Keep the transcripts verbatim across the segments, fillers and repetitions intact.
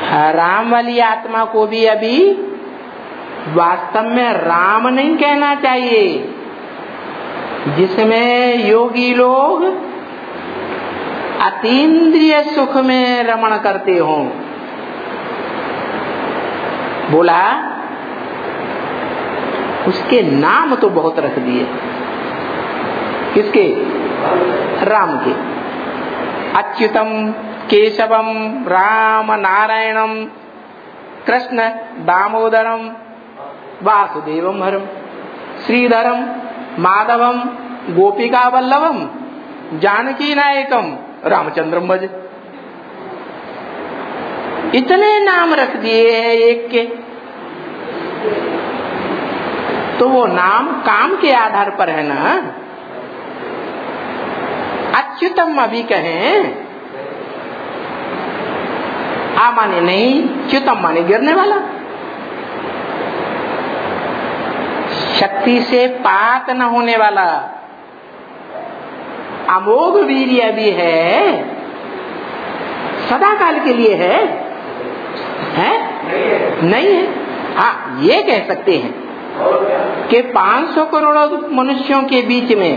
राम वाली आत्मा को भी अभी वास्तव में राम नहीं कहना चाहिए, जिसमें योगी लोग अतीन्द्रिय सुख में रमण करते हों। बोला उसके नाम तो बहुत रख दिए। किसके? राम के। अच्युतम केशवम राम नारायणम कृष्ण दामोदरम वासुदेवम हरम श्रीधरम माधवम गोपिका वल्लभम जानकी नायकम रामचंद्रम भज। इतने नाम रख दिए हैं एक के। तो वो नाम काम के आधार पर है ना। अच्युतम अभी कहें आ माने नहीं, च्युतम माने गिरने वाला। शक्ति से पात न होने वाला। अमोघ वीर्य भी है, सदा काल के लिए है, है? नहीं है। हाँ ये कह सकते हैं कि पाँच सौ करोड़ मनुष्यों के बीच में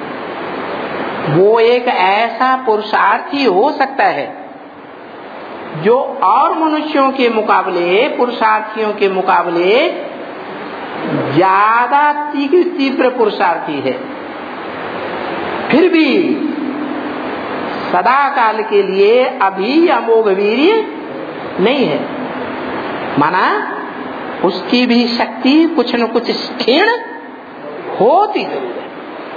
वो एक ऐसा पुरुषार्थी हो सकता है जो और मनुष्यों के मुकाबले, पुरुषार्थियों के मुकाबले ज्यादा तीव्र तीव्र पुरुषार्थी है, फिर भी सदा काल के लिए अभी अमोघ वीर्य नहीं है। माना उसकी भी शक्ति कुछ न कुछ क्षीण होती जरूर है।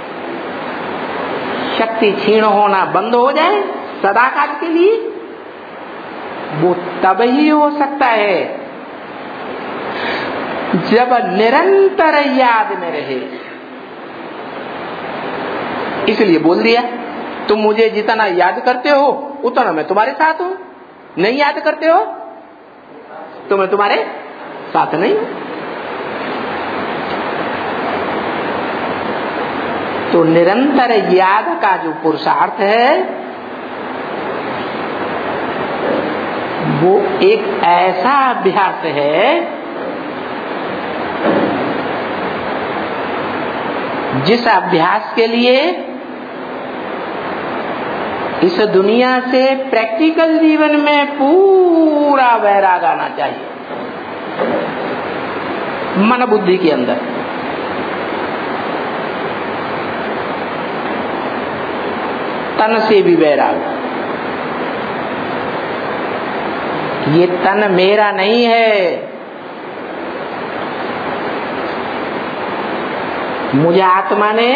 शक्ति क्षीण होना बंद हो जाए सदा काल के लिए, वो तब ही हो सकता है जब निरंतर याद में रहे। इसलिए बोल दिया तुम मुझे जितना याद करते हो उतना मैं तुम्हारे साथ हूं, नहीं याद करते हो तो मैं तुम्हारे साथ नहीं हूं। तो निरंतर याद का जो पुरुषार्थ है वो एक ऐसा अभ्यास है जिस अभ्यास के लिए इस दुनिया से प्रैक्टिकल जीवन में पूरा वैराग आना चाहिए, मन बुद्धि के अंदर। तन से भी वैराग। ये तन मेरा नहीं है, मुझे आत्मा ने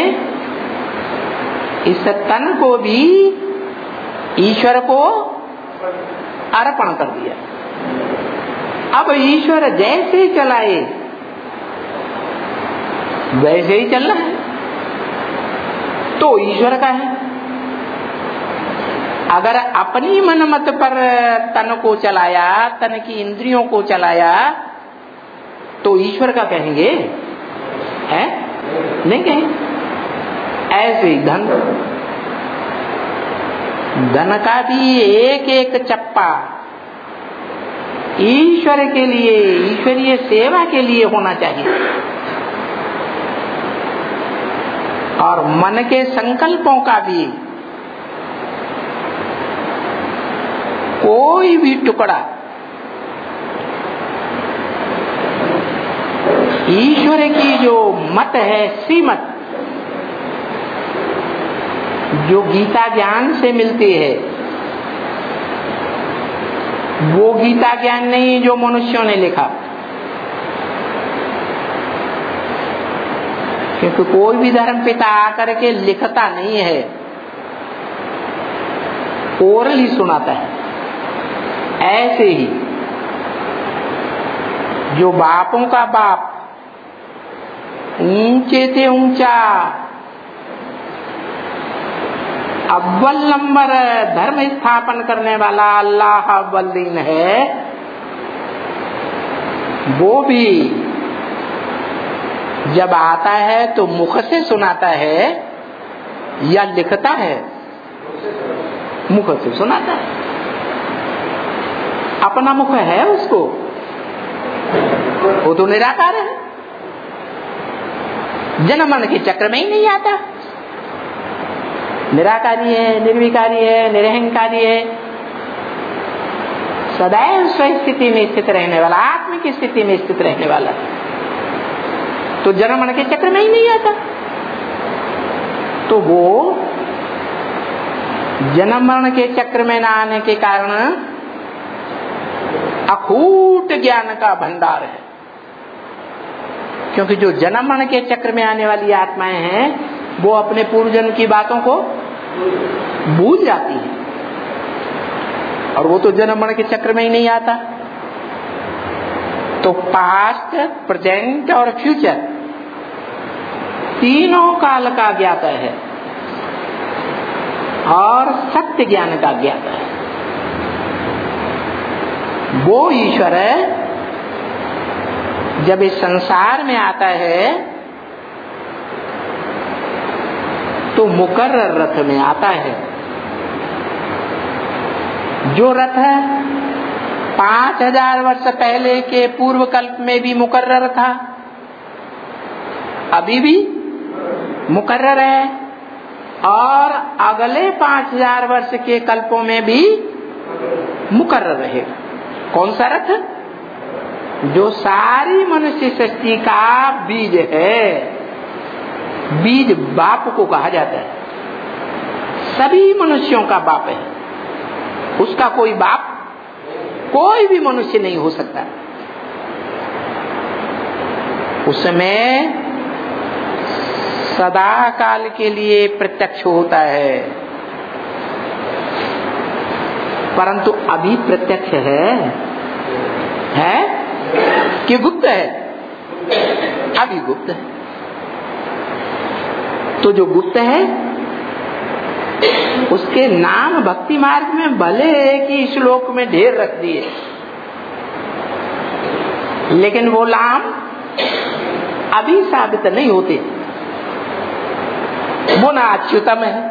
इस तन को भी ईश्वर को अर्पण कर दिया। अब ईश्वर जैसे चलाए वैसे ही चलना है, तो ईश्वर का है। अगर अपनी मनमत पर तन को चलाया, तन की इंद्रियों को चलाया, तो ईश्वर का कहेंगे? है नहीं कहेंगे। ऐसे ही धन, धन का भी एक एक चप्पा ईश्वर के लिए, ईश्वरीय सेवा के लिए होना चाहिए। और मन के संकल्पों का भी कोई भी टुकड़ा ईश्वर की जो मत है, श्रीमत, जो गीता ज्ञान से मिलती है, वो गीता ज्ञान नहीं जो मनुष्यों ने लिखा। क्योंकि कोई भी धर्म पिता आकर के लिखता नहीं है, ओरली सुनाता है। ऐसे ही जो बापों का बाप, ऊंचे से ऊंचा अव्वल नंबर धर्म स्थापन करने वाला अल्लाह अव्वल है, वो भी जब आता है तो मुख से सुनाता है या लिखता है? मुख से सुनाता है। अपना मुख है उसको? वो तो निराकार है, जन्म मरण के चक्र में ही नहीं आता। निराकारी है, निर्विकारी है, निरहंकारी है, सदैव स्वस्थिति में स्थित रहने वाला, आत्म की स्थिति में स्थित रहने वाला, तो जन्म मरण के चक्र में ही नहीं आता। तो वो जन्म मरण के चक्र में न आने के कारण अखूट ज्ञान का भंडार है। क्योंकि जो जन्म मरण के चक्र में आने वाली आत्माएं हैं वो अपने पूर्व जन्म की बातों को भूल जाती है, और वो तो जन्म मरण के चक्र में ही नहीं आता। तो पास्ट, प्रेजेंट और फ्यूचर तीनों काल का ज्ञाता है और सत्य ज्ञान का ज्ञाता है। वो ईश्वर जब इस संसार में आता है तो मुकर्रर रथ में आता है। जो रथ पांच हजार वर्ष पहले के पूर्व कल्प में भी मुकर्रर था, अभी भी मुकर्रर है, और अगले पांच हजार वर्ष के कल्पों में भी मुकर्रर रहेगा। कौन सा रथ? जो सारी मनुष्य सृष्टि का बीज है। बीज बाप को कहा जाता है, सभी मनुष्यों का बाप है। उसका कोई बाप कोई भी मनुष्य नहीं हो सकता। उसमें सदा काल के लिए प्रत्यक्ष होता है, परंतु अभी प्रत्यक्ष है है कि गुप्त है? अभी गुप्त है। तो जो गुप्त है उसके नाम भक्ति मार्ग में भले एक ही श्लोक में ढेर रख दिए, लेकिन वो नाम अभी साबित नहीं होते। वो ना अच्युतम है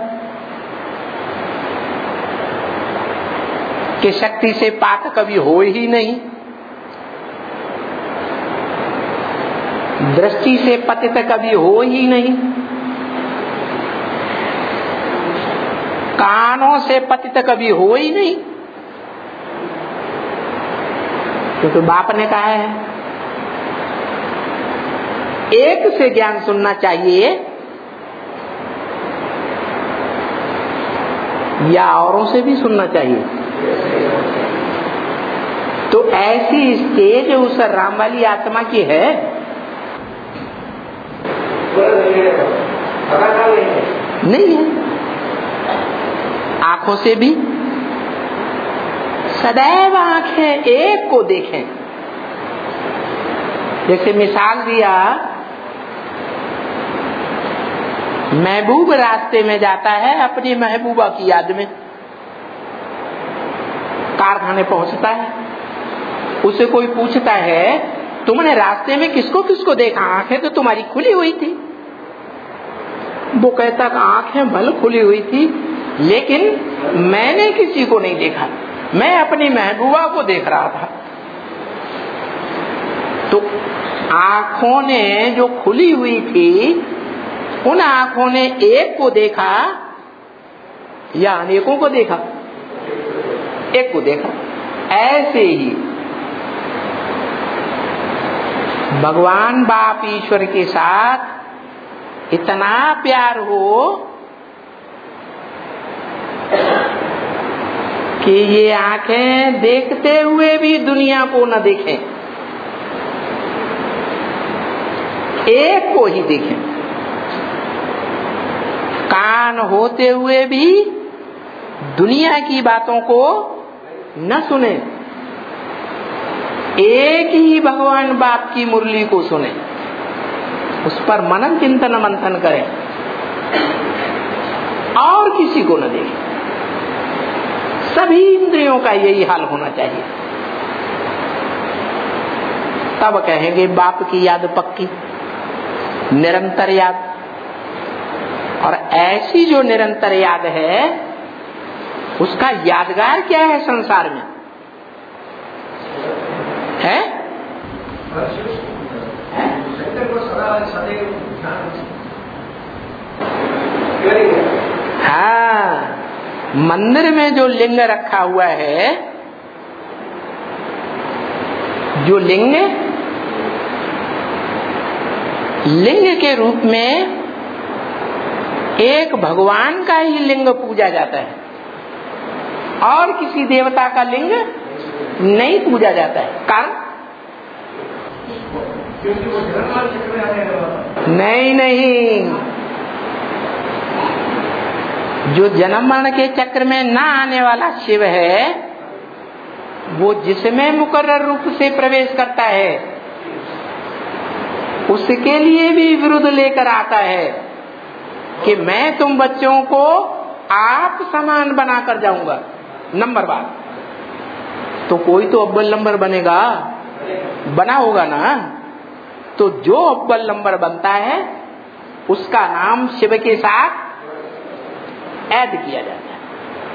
कि शक्ति से पात कभी हो ही नहीं, दृष्टि से पतित कभी हो ही नहीं, कानों से पतित कभी हो ही नहीं, क्योंकि बाप ने कहा है एक से ज्ञान सुनना चाहिए या औरों से भी सुनना चाहिए। तो ऐसी स्टेज उस राम वाली आत्मा की है? नहीं है। आंखों से भी सदैव आंखें एक को देखें। जैसे मिसाल दिया, महबूब रास्ते में जाता है अपनी महबूबा की याद में, कारखाने पहुंचता है, उसे कोई पूछता है तुमने रास्ते में किसको किसको देखा? आंखें तो तुम्हारी खुली हुई थी। वो कहता कि आंखें भले खुली हुई थी, लेकिन मैंने किसी को नहीं देखा, मैं अपनी महबूबा को देख रहा था। तो आंखों ने जो खुली हुई थी, उन आंखों ने एक को देखा या अनेकों को देखा? एक को देखा। ऐसे ही भगवान बाप ईश्वर के साथ इतना प्यार हो कि ये आंखें देखते हुए भी दुनिया को न देखें, एक को ही देखें। कान होते हुए भी दुनिया की बातों को न सुने, एक ही भगवान बाप की मुरली को सुने, उस पर मनन चिंतन मंथन करें और किसी को न देखें। सभी इंद्रियों का यही हाल होना चाहिए। तब कहेंगे बाप की याद पक्की, निरंतर याद। और ऐसी जो निरंतर याद है, उसका यादगार क्या है संसार में? है? हाँ, मंदिर में जो लिंग रखा हुआ है, जो लिंग लिंग के रूप में एक भगवान का ही लिंग पूजा जाता है और किसी देवता का लिंग नहीं पूजा जाता है। कारण नहीं नहीं, जो जन्म मरण के चक्र में ना आने वाला शिव है, वो जिसमें मुकर्रर रूप से प्रवेश करता है उसके लिए भी विरुद्ध लेकर आता है कि मैं तुम बच्चों को आप समान बनाकर जाऊंगा। नंबर बात तो कोई तो अव्वल नंबर बनेगा, बना होगा ना। तो जो अव्वल नंबर बनता है उसका नाम शिव के साथ ऐड किया जाता है।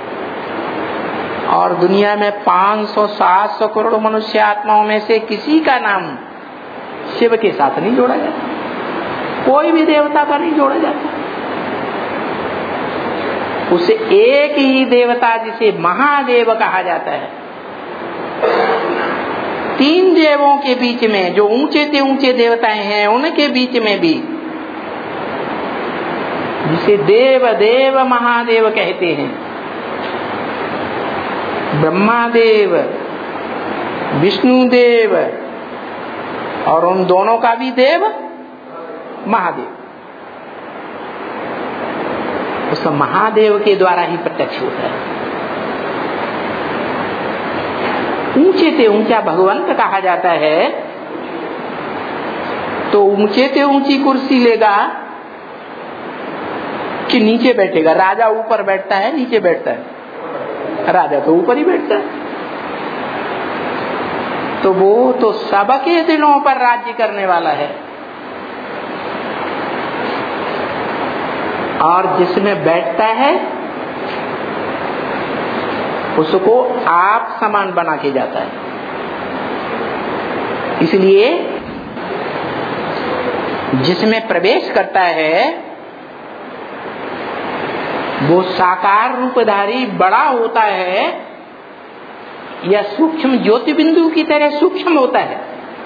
और दुनिया में पाँच सौ सात सौ करोड़ मनुष्य आत्माओं में से किसी का नाम शिव के साथ नहीं जोड़ा जाता, कोई भी देवता का नहीं जोड़ा जाता। उसे एक ही देवता जिसे महादेव कहा जाता है, तीन देवों के बीच में जो ऊंचे से ऊंचे देवताएं हैं उनके बीच में भी जिसे देव देव महादेव कहते हैं, ब्रह्मादेव विष्णुदेव और उन दोनों का भी देव महादेव, उस महादेव के द्वारा ही प्रत्यक्ष होता है। ऊंचे से ऊंचा भगवंत कहा जाता है तो ऊंचे से ऊंची कुर्सी लेगा कि नीचे बैठेगा? राजा ऊपर बैठता है नीचे बैठता है? राजा तो ऊपर ही बैठता है। तो वो तो सबके दिलों पर राज्य करने वाला है। और जिसमें बैठता है उसको आप समान बना के जाता है। इसलिए जिसमें प्रवेश करता है वो साकार रूपधारी बड़ा होता है या सूक्ष्म ज्योति बिंदु की तरह सूक्ष्म होता है?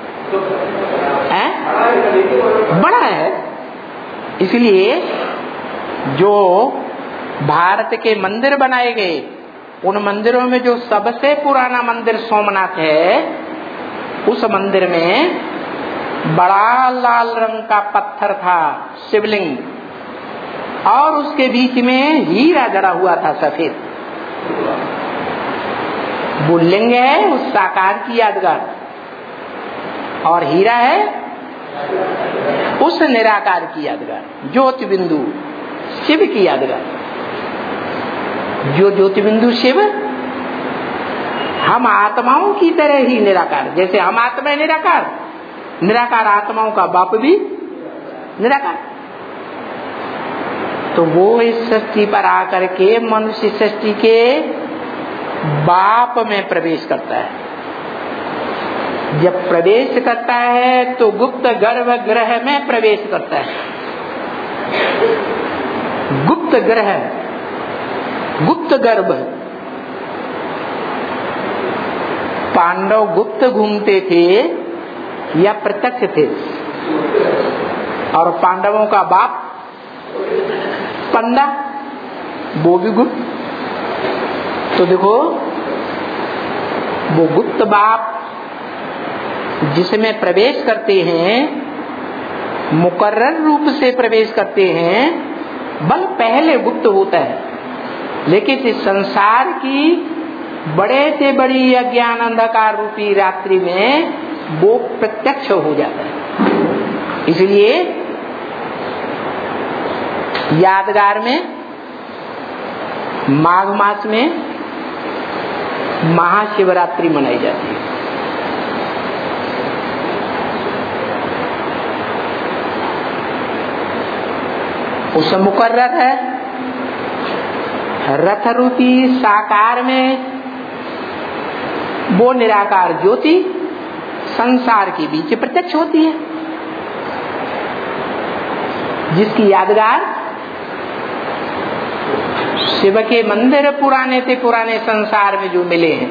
है? बड़ा है। इसलिए जो भारत के मंदिर बनाए गए उन मंदिरों में जो सबसे पुराना मंदिर सोमनाथ है, उस मंदिर में बड़ा लाल रंग का पत्थर था शिवलिंग, और उसके बीच में हीरा जड़ा हुआ था सफेद। वो लिंग है उस साकार की यादगार, और हीरा है उस निराकार की यादगार, ज्योति बिंदु शिव की यादगार। जो ज्योति बिंदु शिव हम आत्माओं की तरह ही निराकार, जैसे हम आत्मा निराकार, निराकार आत्माओं का बाप भी निराकार। तो वो इस सृष्टि पर आकर के मनुष्य सृष्टि के बाप में प्रवेश करता है। जब प्रवेश करता है तो गुप्त गर्भ ग्रह में प्रवेश करता है। गुप्त ग्रह, गुप्त गर्भ। पांडव गुप्त घूमते थे या प्रत्यक्ष थे? और पांडवों का बाप पंडा, वो भी गुप्त। तो देखो वो गुप्त बाप जिसमें प्रवेश करते हैं, मुकर्रर रूप से प्रवेश करते हैं, बल पहले गुप्त होता है, लेकिन इस संसार की बड़े से बड़ी अज्ञान अंधकार रूपी रात्रि में वो प्रत्यक्ष हो जाता है। इसलिए यादगार में माघ मास में महाशिवरात्रि मनाई जाती है। उस मुकर्रर है रथ रूपी साकार में वो निराकार ज्योति संसार के बीच प्रत्यक्ष होती है, जिसकी यादगार शिव के मंदिर पुराने से पुराने संसार में जो मिले हैं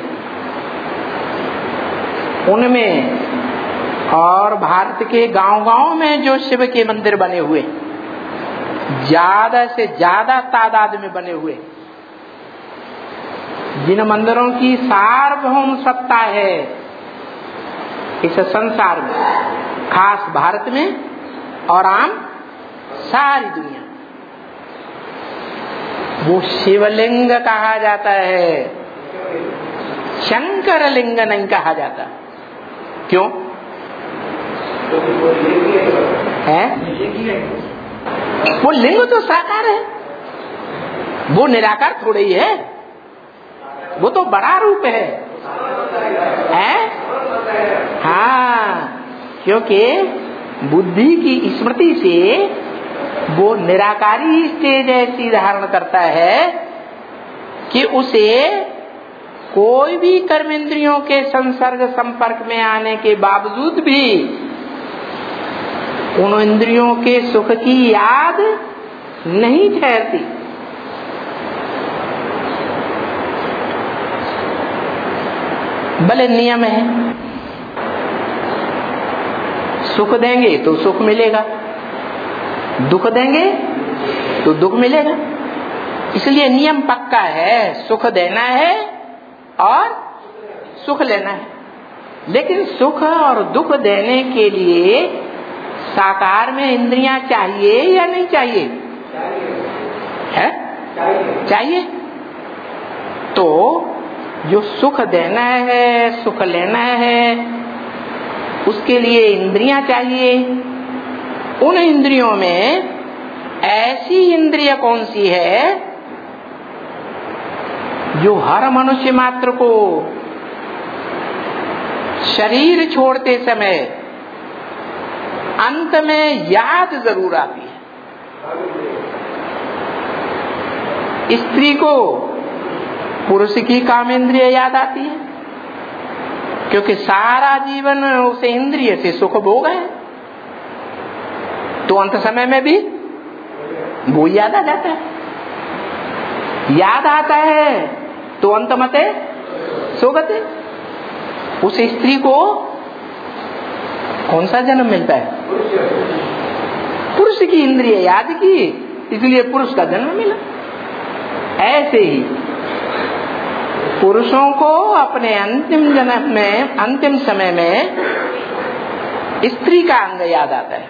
उनमें, और भारत के गांव-गांव में जो शिव के मंदिर बने हुए, ज्यादा से ज्यादा तादाद में बने हुए, जिन मंदिरों की सार्वभौम सत्ता है इस संसार में, खास भारत में और आम सारी दुनिया, वो शिवलिंग कहा जाता है, शंकर लिंग नहीं कहा जाता। क्यों है? वो लिंग तो साकार है, वो निराकार थोड़ा ही है, वो तो बड़ा रूप है, है? हाँ, क्योंकि बुद्धि की स्मृति से वो निराकारी स्टेज ऐसी धारण करता है कि उसे कोई भी कर्मेंद्रियों के संसर्ग संपर्क में आने के बावजूद भी उन इंद्रियों के सुख की याद नहीं ठहरती। भले नियम है, सुख देंगे तो सुख मिलेगा, दुख देंगे तो दुख मिलेगा, इसलिए नियम पक्का है, सुख देना है और सुख लेना है। लेकिन सुख और दुख देने के लिए साकार में इंद्रियां चाहिए या नहीं चाहिए? है? चाहिए। तो जो सुख देना है, सुख लेना है, उसके लिए इंद्रियां चाहिए। उन इंद्रियों में ऐसी इंद्रिय कौन सी है जो हर मनुष्य मात्र को शरीर छोड़ते समय अंत में याद जरूर आती है? स्त्री को पुरुष की कामेंद्रिय याद आती है, क्योंकि सारा जीवन उसे इंद्रिय से सुख भोग है, तो अंत समय में भी वो याद आ जाता है। याद आता है तो अंत मते सोगते। उस स्त्री को कौन सा जन्म मिलता है? पुरुष की इंद्रिय याद की, इसलिए पुरुष का जन्म मिला। ऐसे ही पुरुषों को अपने अंतिम जन्म में, अंतिम समय में स्त्री का अंग याद आता है,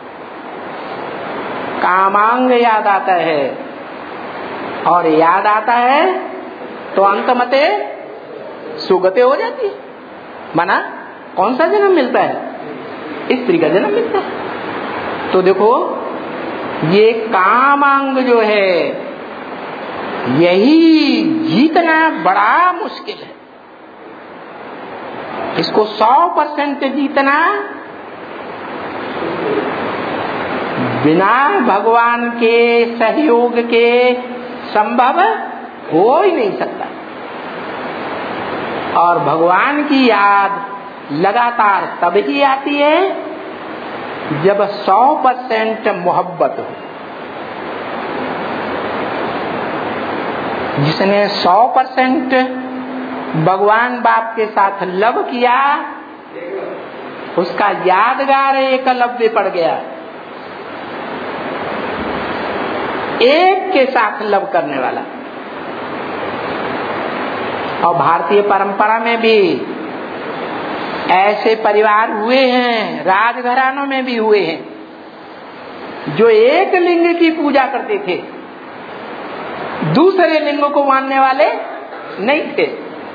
कामांग याद आता है, और याद आता है तो अंत मते सुगते हो जाती है। माना कौन सा जन्म मिलता है? स्त्री का जन्म मिलता है। तो देखो, ये कामांग जो है यही जीतना बड़ा मुश्किल है। इसको सौ परसेंट जीतना बिना भगवान के सहयोग के संभव हो ही नहीं सकता। और भगवान की याद लगातार तब ही आती है जब सौ परसेंट मोहब्बत हो। जिसने सौ परसेंट भगवान बाप के साथ लव किया, उसका यादगार एकलव्य पड़ गया। एक के साथ लव करने वाला। और भारतीय परंपरा में भी ऐसे परिवार हुए हैं, राजघरानों में भी हुए हैं, जो एक लिंग की पूजा करते थे, दूसरे लिंग को मानने वाले नहीं थे।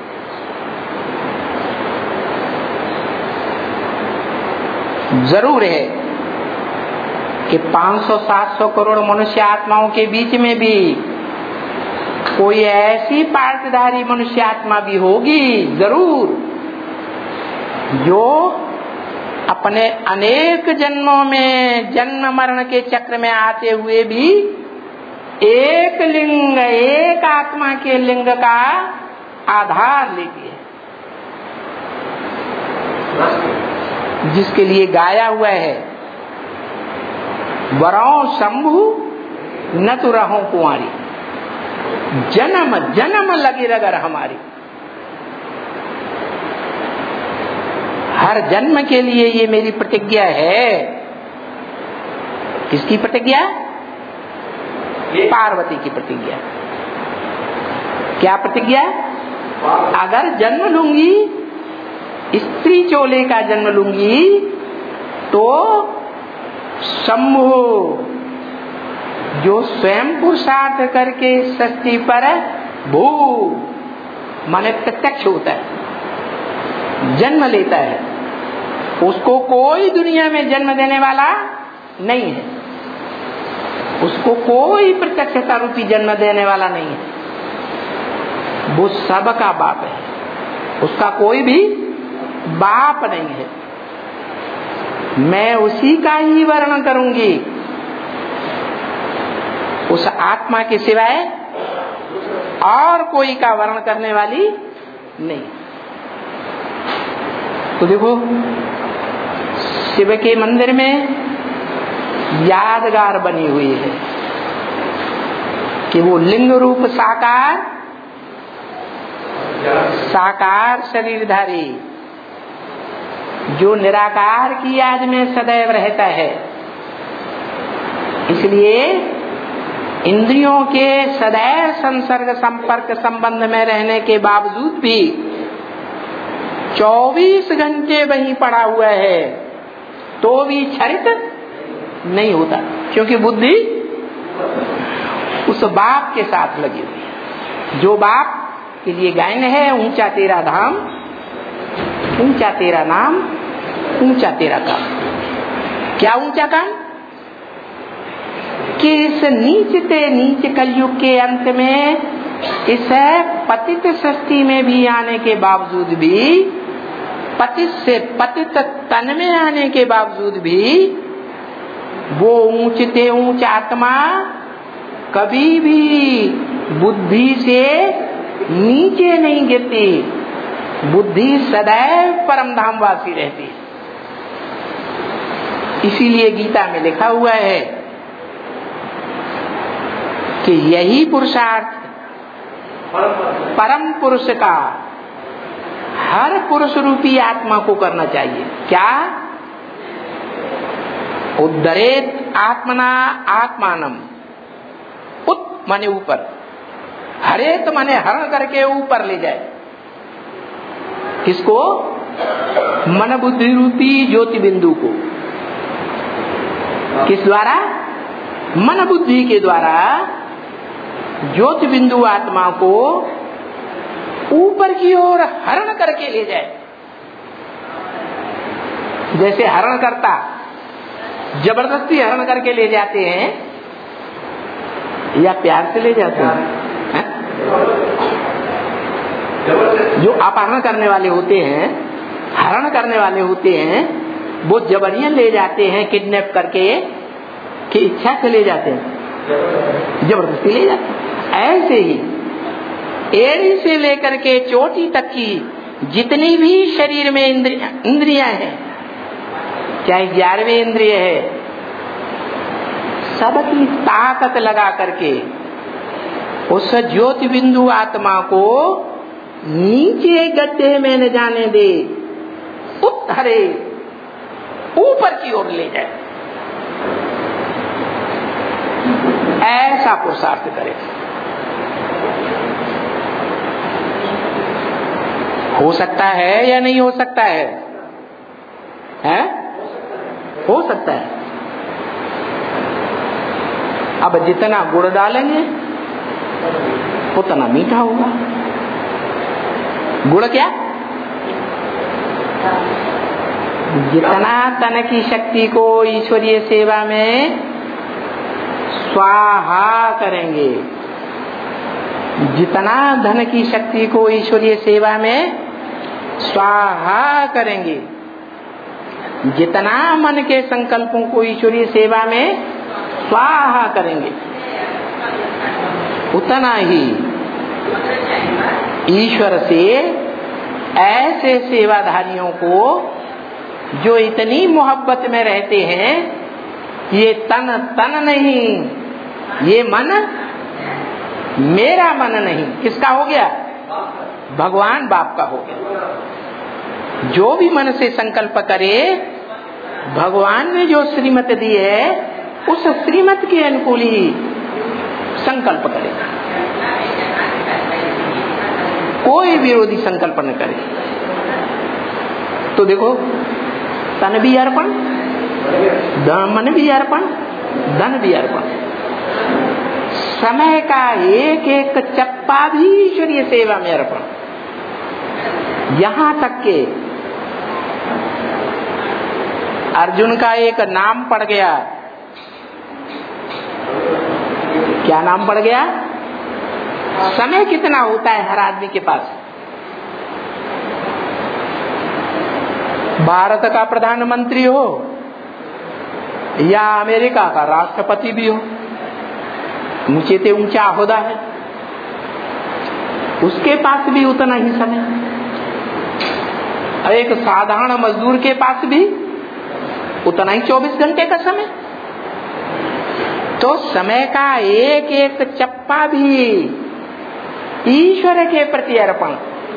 जरूर है कि पाँच सौ सात सौ करोड़ मनुष्य आत्माओं के बीच में भी कोई ऐसी पार्टधारी मनुष्य आत्मा भी होगी, जरूर, जो अपने अनेक जन्मों में जन्म मरण के चक्र में आते हुए भी एक लिंग, एक आत्मा के लिंग का आधार लेती है। जिसके लिए गाया हुआ है, वरों शंभु न तो रहो कुंवारी, जन्म जन्म लगे रगर हमारी। हर जन्म के लिए ये मेरी प्रतिज्ञा है। किसकी प्रतिज्ञा? पार्वती की प्रतिज्ञा। क्या प्रतिज्ञा? अगर जन्म लूंगी, स्त्री चोले का जन्म लूंगी, तो शंभु जो स्वयं पुरुषार्थ करके सृष्टि पर भू माने प्रत्यक्ष होता है, जन्म लेता है, उसको कोई दुनिया में जन्म देने वाला नहीं है, उसको कोई प्रत्यक्षता रूपी जन्म देने वाला नहीं है। वो सबका बाप है, उसका कोई भी बाप नहीं है। मैं उसी का ही वर्णन करूंगी, उस आत्मा के सिवाय और कोई का वर्णन करने वाली नहीं। तो देखो, शिव के मंदिर में यादगार बनी हुई है कि वो लिंग रूप साकार साकार शरीरधारी जो निराकार की याद में सदैव रहता है। इसलिए इंद्रियों के सदैव संसर्ग संपर्क संबंध में रहने के बावजूद भी चौबीस घंटे वहीं पड़ा हुआ है, तो भी क्षरित नहीं होता, क्योंकि बुद्धि उस बाप के साथ लगी हुई है। जो बाप के लिए गायन है, ऊंचा तेरा धाम, ऊंचा तेरा नाम, ऊंचा तेरा काम। क्या ऊंचा काम? कि इस नीच ते नीच कलयुग के अंत में, इस पतित सृष्टि में भी आने के बावजूद भी, पतित से पतित तन में आने के बावजूद भी, वो ऊंचते ऊंच आत्मा कभी भी बुद्धि से नीचे नहीं गिरती, बुद्धि सदैव परम धाम वासी रहती है। इसीलिए गीता में लिखा हुआ है कि यही पुरुषार्थ परम पुरुष का हर पुरुष रूपी आत्मा को करना चाहिए। क्या? उद्धरेत आत्मना आत्मानम, उत माने ऊपर, हरेत माने हरण करके ऊपर ले जाए। किसको? मन बुद्धि रूपी ज्योति बिंदु को। किस द्वारा? मन बुद्धि के द्वारा ज्योति बिंदु आत्मा को ऊपर की ओर हरण करके ले जाए। जैसे हरण करता जबरदस्ती हरण करके ले जाते हैं या प्यार से ले जाते हैं, है? जो अपहरण करने वाले होते हैं, हरण करने वाले होते हैं, वो जबरियन ले जाते हैं, किडनैप करके कि इच्छा से ले जाते हैं, जबरदस्ती ले जाते हैं। ऐसे ही एड़ी से लेकर के चोटी तक की जितनी भी शरीर में इंद्रियां इंद्रियां हैं, चाहे ग्यारहवीं इंद्रिय है, सबकी ताकत लगा करके उस ज्योति बिंदु आत्मा को नीचे गड्ढे में न जाने दे, उत्तरे ऊपर की ओर ले जाए। ऐसा पुरुषार्थ करे। हो सकता है या नहीं हो सकता है? हैं? हो सकता है। अब जितना गुड़ डालेंगे उतना मीठा होगा। गुड़ क्या? जितना तन की शक्ति को ईश्वरीय सेवा में स्वाहा करेंगे, जितना धन की शक्ति को ईश्वरीय सेवा में स्वाहा करेंगे, जितना मन के संकल्पों को ईश्वरीय सेवा में स्वाहा करेंगे, उतना ही ईश्वर से ऐसे सेवाधारियों को जो इतनी मोहब्बत में रहते हैं, ये तन तन नहीं, ये मन मेरा मन नहीं, किसका हो गया? भगवान बाप का हो गया। जो भी मन से संकल्प करे, भगवान ने जो श्रीमत दी है उस श्रीमत के अनुकूल ही संकल्प करे, कोई विरोधी संकल्प न करे। तो देखो, तन भी अर्पण, मन भी अर्पण, धन भी अर्पण, समय का एक एक चप्पा भी ईश्वरीय सेवा में अर्पण। यहां तक के अर्जुन का एक नाम पड़ गया। क्या नाम पड़ गया? समय कितना होता है हर आदमी के पास? भारत का प्रधानमंत्री हो या अमेरिका का राष्ट्रपति भी हो, ऊंचे से ऊंचा ओहदा है, उसके पास भी उतना ही समय। एक साधारण मजदूर के पास भी उतना ही चौबीस घंटे का समय। तो समय का एक एक चप्पा भी ईश्वर के प्रति अर्पण।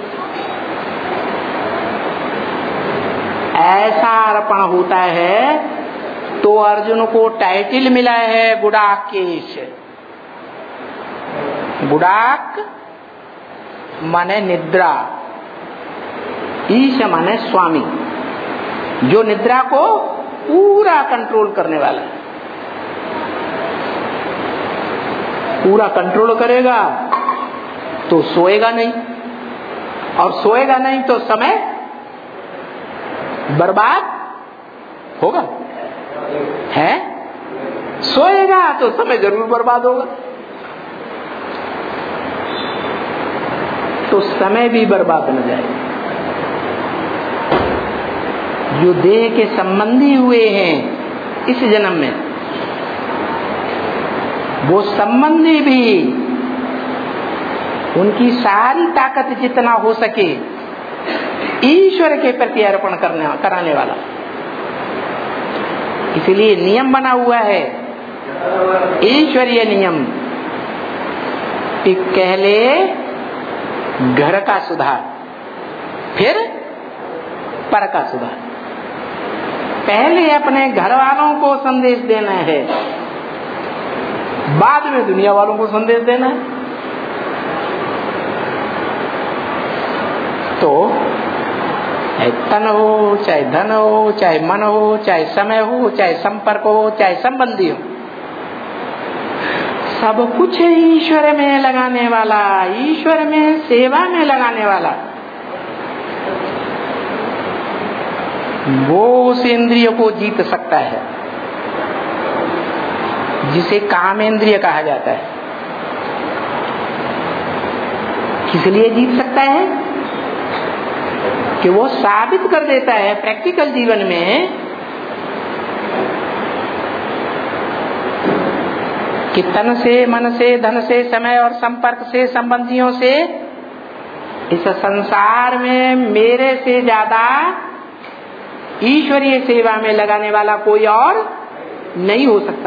ऐसा अर्पण होता है तो अर्जुन को टाइटल मिला है गुडाकेश। गुडाक माने निद्रा, ईश माने स्वामी, जो निद्रा को पूरा कंट्रोल करने वाला है। पूरा कंट्रोल करेगा तो सोएगा नहीं, और सोएगा नहीं तो समय बर्बाद होगा। है, सोएगा तो समय जरूर बर्बाद होगा, तो समय भी बर्बाद न जाए। जो देह के संबंधी हुए हैं इस जन्म में, वो संबंधी भी उनकी सारी ताकत जितना हो सके ईश्वर के प्रति अर्पण करने कराने वाला। इसलिए नियम बना हुआ है, ईश्वरीय नियम कि पहले घर का सुधार, फिर पर का सुधार। पहले अपने घर वालों को संदेश देना है, बाद में दुनिया वालों को संदेश देना है। तो चाहे तन हो, चाहे धन हो, चाहे मन हो, चाहे समय हो, चाहे संपर्क हो, चाहे संबंधी हो, सब कुछ ईश्वर में लगाने वाला, ईश्वर में सेवा में लगाने वाला, वो उस इंद्रिय को जीत सकता है जिसे कामेंद्रिय कहा जाता है। किस लिए जीत सकता है? कि वो साबित कर देता है प्रैक्टिकल जीवन में कि तन से, मन से, धन से, समय और संपर्क से, संबंधियों से इस संसार में मेरे से ज्यादा ईश्वरीय सेवा में लगाने वाला कोई और नहीं हो सकता।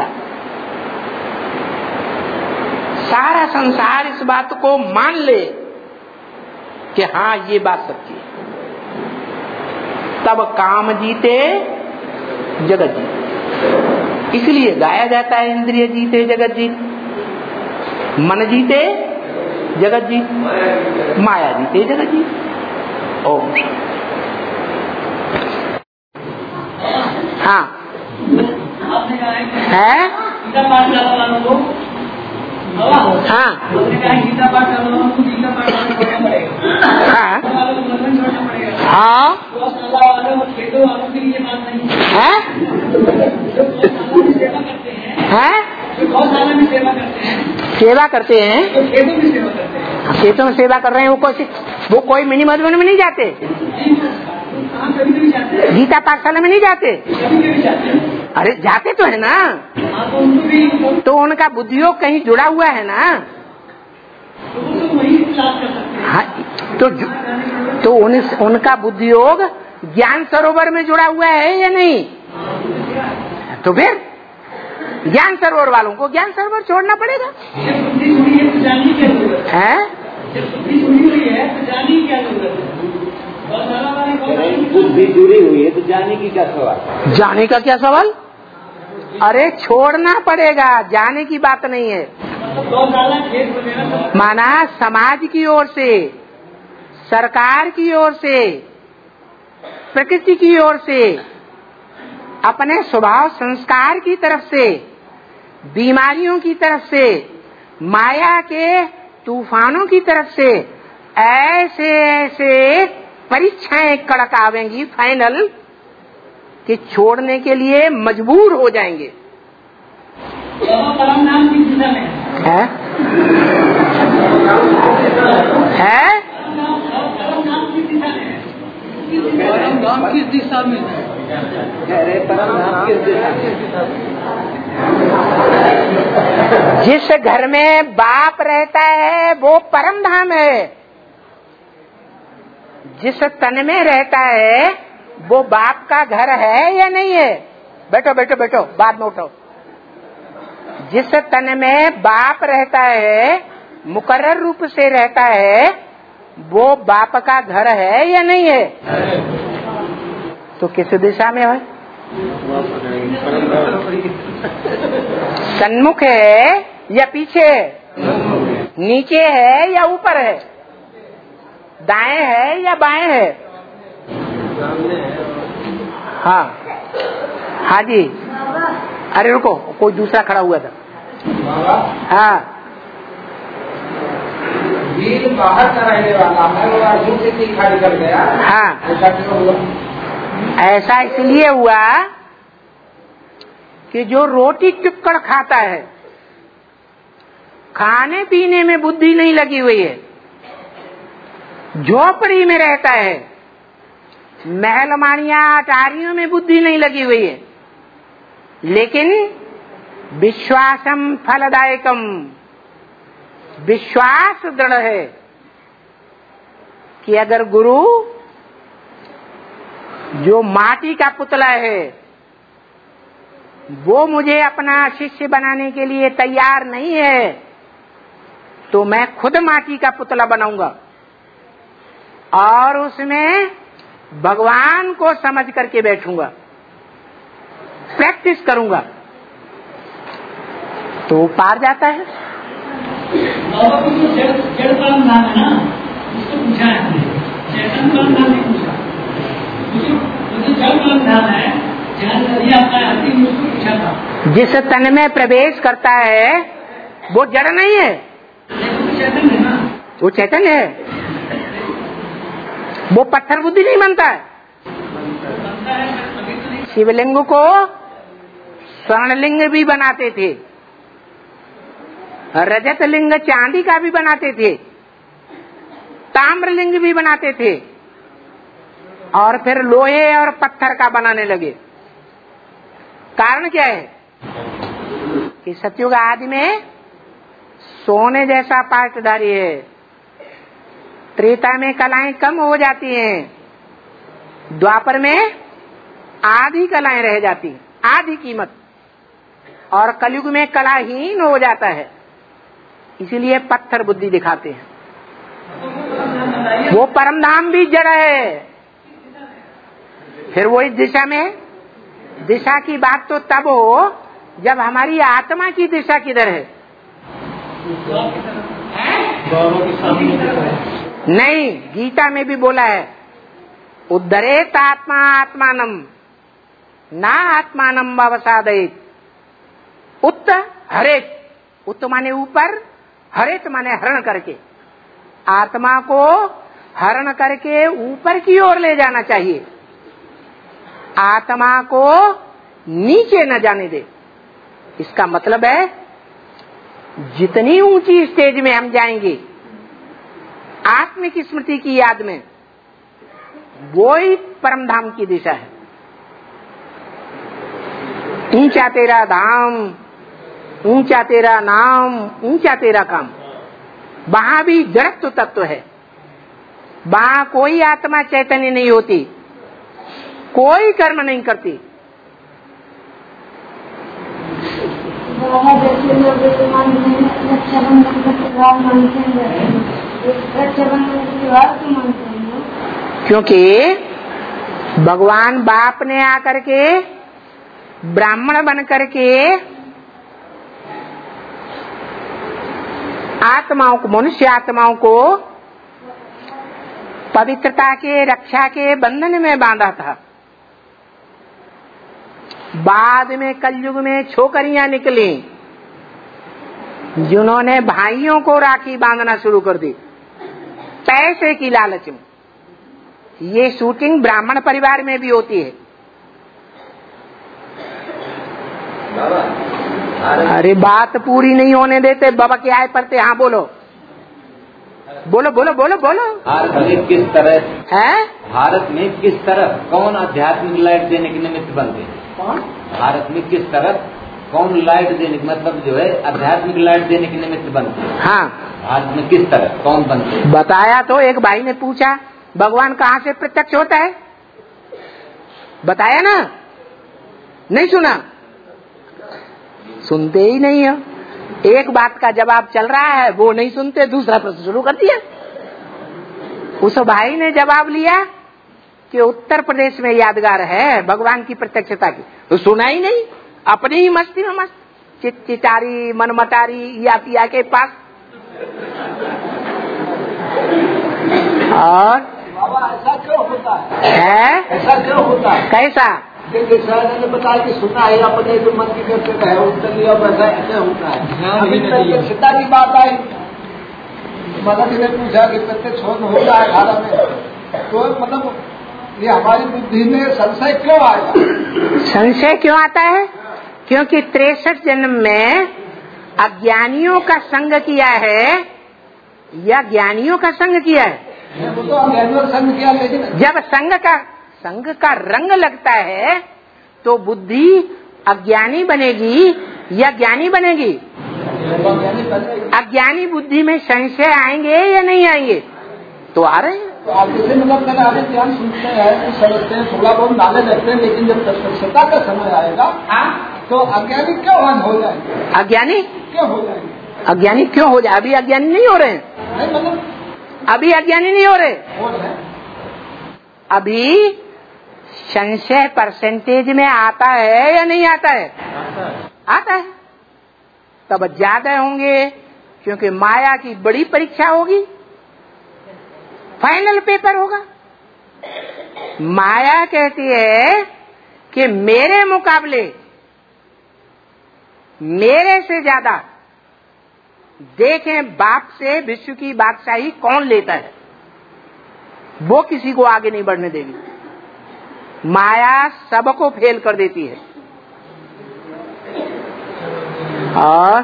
सारा संसार इस बात को मान ले कि हाँ ये बात सच्ची है, तब काम जीते जगत जीते। इसलिए गाया जाता है इंद्रिय जीते जगत जीत, मन जीते जगत जीत, माया जीते जगत जीत। ओम। हाँ है, हाँ हाँ है, सेवा करते हैं, खेतों में सेवा कर रहे हैं। वो कोई वो कोई मिनी मधुबन में नहीं जाते, गीता पाठशाला में नहीं जाते। अरे जाते तो है ना, तो उनका बुद्धियोग कहीं जुड़ा हुआ है ना। हाँ, तो तो उन, उनका बुद्धियोग ज्ञान सरोवर में जुड़ा हुआ है या नहीं? तो फिर ज्ञान सरोवर वालों को ज्ञान सरोवर छोड़ना पड़ेगा। है बुद्धि जुड़ी हुई है तो जाने की क्या सवाल? जाने का क्या सवाल? अरे छोड़ना पड़ेगा, जाने की बात नहीं है। माना समाज की ओर से, सरकार की ओर से, प्रकृति की ओर से, अपने स्वभाव संस्कार की तरफ से, बीमारियों की तरफ से, माया के तूफानों की तरफ से ऐसे ऐसे परीक्षाएं कड़क आवेंगी फाइनल कि छोड़ने के लिए मजबूर हो जाएंगे। परम नाम किस दिशा में है? है? परम नाम किस दिशा में? परम धाम किस दिशा में? अरे परम धाम किस दिशा में? जिस घर में बाप रहता है वो परम धाम है। जिस तन में रहता है वो बाप का घर है या नहीं है? बैठो बैठो बैठो, बाद में उठो। जिस तन में बाप रहता है, मुकर्रर रूप से रहता है, वो बाप का घर है या नहीं है? तो किस दिशा में है? सन्मुख है या पीछे है? नीचे है या ऊपर है? दाएं है या बाएं है? हाँ हाँ जी। अरे रुको, कोई दूसरा खड़ा हुआ था। हाँ, दिल बाहर का रहने वाला है, वो अर्जुन से तीर खाली कर गया। हाँ, ऐसा क्यों हुआ? ऐसा इसलिए हुआ कि जो रोटी टुक्कड़ खाता है, खाने पीने में बुद्धि नहीं लगी हुई है, झोपड़ी में रहता है, महल माड़ियां अटारियों में बुद्धि नहीं लगी हुई है, लेकिन विश्वासम फलदायकम, विश्वास दृढ़ है कि अगर गुरु जो माटी का पुतला है वो मुझे अपना शिष्य बनाने के लिए तैयार नहीं है, तो मैं खुद माटी का पुतला बनाऊंगा और उसमें भगवान को समझ करके बैठूंगा, प्रैक्टिस करूंगा, तो पार जाता है। बाबा को तो जड़ जड़ परम धाम है ना, उसको पूछा है हमने, चेतन परम धाम नहीं पूछा। उसको जड़ परम धाम है, जहाँ नदी आता है हल्दी में, उसको पूछा था। जिस तन में प्रवेश करता है वो जड़ नहीं है, लेकिन चेतन है ना, वो चैतन्य है। वो पत्थर बुद्धि नहीं बनता है। बनता है अभी तो नहीं। शिवलिंग को स्वर्णलिंग भी बनाते थे, रजत लिंग चांदी का भी बनाते थे, ताम्रलिंग भी बनाते थे, और फिर लोहे और पत्थर का बनाने लगे। कारण क्या है कि सतयुग आदि में सोने जैसा पाटधारी है, त्रेता में कलाएं कम हो जाती हैं, द्वापर में आधी कलाएं रह जाती हैं, आधी कीमत, और कलयुग में कलाहीन हो जाता है, इसीलिए पत्थर बुद्धि दिखाते हैं। वो परम धाम भी जड़ है। फिर वो इस दिशा में, दिशा की बात तो तब हो जब हमारी आत्मा की दिशा किधर है। नहीं, गीता में भी बोला है, उद्धरेत आत्मा आत्मानम ना आत्मानम अवसादयेत। उत्त हरेत, उत्त माने ऊपर, हरेत माने हरण करके, आत्मा को हरण करके ऊपर की ओर ले जाना चाहिए, आत्मा को नीचे न जाने दे। इसका मतलब है जितनी ऊंची स्टेज में हम जाएंगे आत्मिक स्मृति की याद में, वो ही परम धाम की दिशा है। ऊंचा तेरा धाम, ऊंचा तेरा नाम, ऊंचा तेरा काम। वहां भी जड़त्व तत्व है, वहां कोई आत्मा चैतन्य नहीं होती, कोई कर्म नहीं करती। क्योंकि भगवान बाप ने आकर के ब्राह्मण बन करके आत्माओं को, मनुष्य आत्माओं को पवित्रता के, रक्षा के बंधन में बांधा था। बाद में कलयुग में छोकरियां निकली जिन्होंने भाइयों को राखी बांधना शुरू कर दी पैसे की लालच में। ये शूटिंग ब्राह्मण परिवार में भी होती है। अरे बात पूरी नहीं होने देते, बाबा क्या है पढ़ते। हाँ बोलो बोलो बोलो बोलो बोलो। भारत में किस तरह है भारत में किस तरह कौन आध्यात्मिक लाइट देने के निमित्त बनते हैं? कौन भारत में किस तरह कौन लाइट देने मतलब जो है आध्यात्मिक लाइट देने के निमित्त बनते हैं? हाँ भारत में किस तरह कौन बनते हैं? बताया तो। एक भाई ने पूछा भगवान कहाँ से प्रत्यक्ष होता है, बताया ना, नहीं सुना, सुनते ही नहीं हो। एक बात का जवाब चल रहा है वो नहीं सुनते, दूसरा प्रश्न शुरू कर दिया। उस भाई ने जवाब लिया कि उत्तर प्रदेश में यादगार है भगवान की प्रत्यक्षता की, तो सुना ही नहीं, अपनी ही मस्ती में मस्त, चिटचिटारी मनमटारी या पिया के पास। और बाबा ऐसा क्यों होता है? है ऐसा क्यों होता है? कैसा? ने बताया कि सुना है अपने जो मन की तरफ है उत्तर लिया, वैसा ऐसे होता है। अभी प्रत्यक्षता की बात आई, मतलब ने पूछा कि प्रत्यक्ष होता है खाना में, तो मतलब ये हमारी बुद्धि में संशय क्यों आएगा? संशय क्यों आता है? क्योंकि तिरसठ जन्म में अज्ञानियों का संग किया है या ज्ञानियों का संग किया है? वो तो अज्ञानियों संग किया, लेकिन जब संग का संग का रंग लगता है तो बुद्धि अज्ञानी बनेगी या ज्ञानी बनेगी? अज्ञानी बुद्धि में संशय आएंगे या नहीं आएंगे? तो आ रहे हैं। तो आप जैसे मतलब मैंने आगे ज्ञान सुनते हैं, समझते हैं, थोड़ा बहुत नॉलेज रखते हैं, लेकिन जब प्रत्यक्षता का समय आएगा तो अज्ञानी क्यों हो जाएंगे? अज्ञानी क्यों हो जाएंगे? अज्ञानी क्यों हो जाए? अभी अज्ञानी नहीं हो रहे हैं, नहीं मतलब अभी अज्ञानी नहीं हो रहे, हो रहे हैं। अभी संशय परसेंटेज में आता है या नहीं आता है? आता है। तब ज्यादा होंगे क्योंकि माया की बड़ी परीक्षा होगी, फाइनल पेपर होगा। माया कहती है कि मेरे मुकाबले मेरे से ज्यादा देखें बाप से विश्व की बादशाही कौन लेता है, वो किसी को आगे नहीं बढ़ने देगी। माया सबको फेल कर देती है। और